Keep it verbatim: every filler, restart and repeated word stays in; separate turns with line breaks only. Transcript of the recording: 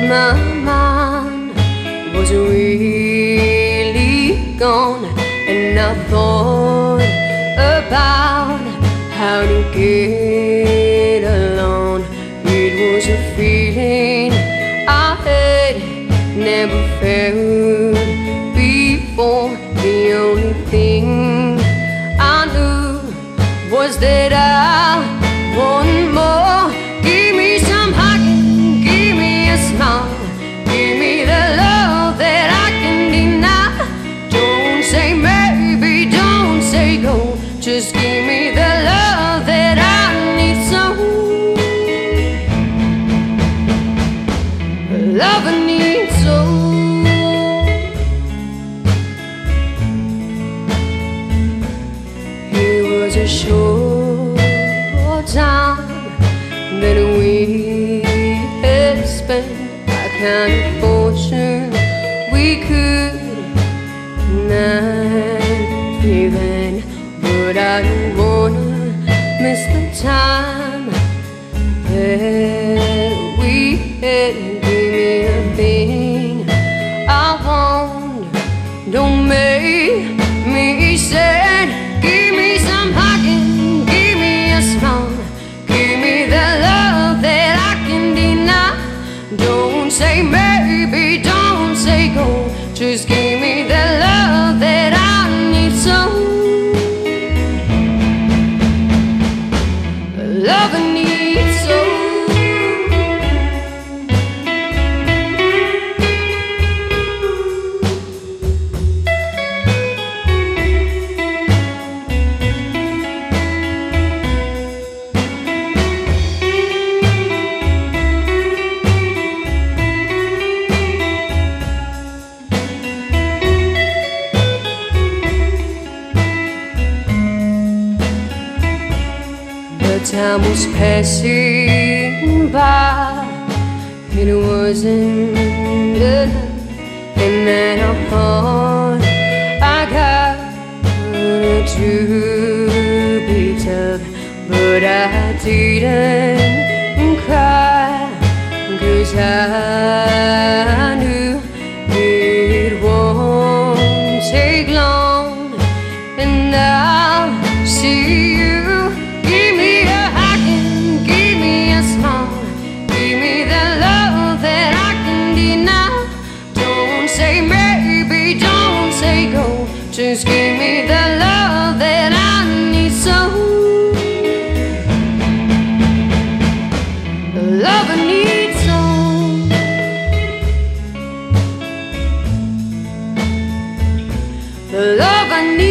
my mind was really gone, and I thought about how to get along. It was a feeling I had never felt before. The only thing I knew was that I want more. Give me some hugging, give me a smile, give me the love that I can deny. Don't say maybe, don't say go, just give me the love that I need so. Love I need so. It was a short time that we had spent, a kind of fortune we could not even. But I don't wanna miss the time that we had. Give me a thing I want, don't make me sad. Give me some hugging, give me a smile, give me the love that I can deny. Don't say maybe, don't say go, just give me the love that I need so. Love I need so. Time was passing by, it wasn't enough, and then I thought I got to be tough, but I didn't cry, 'cause I knew it won't take long, and I'll see you. Give me a hugging, give me a smile, give me the love that I can deny. Don't say maybe, don't say go, just give me the love that I need so. The love I need so. The love I need.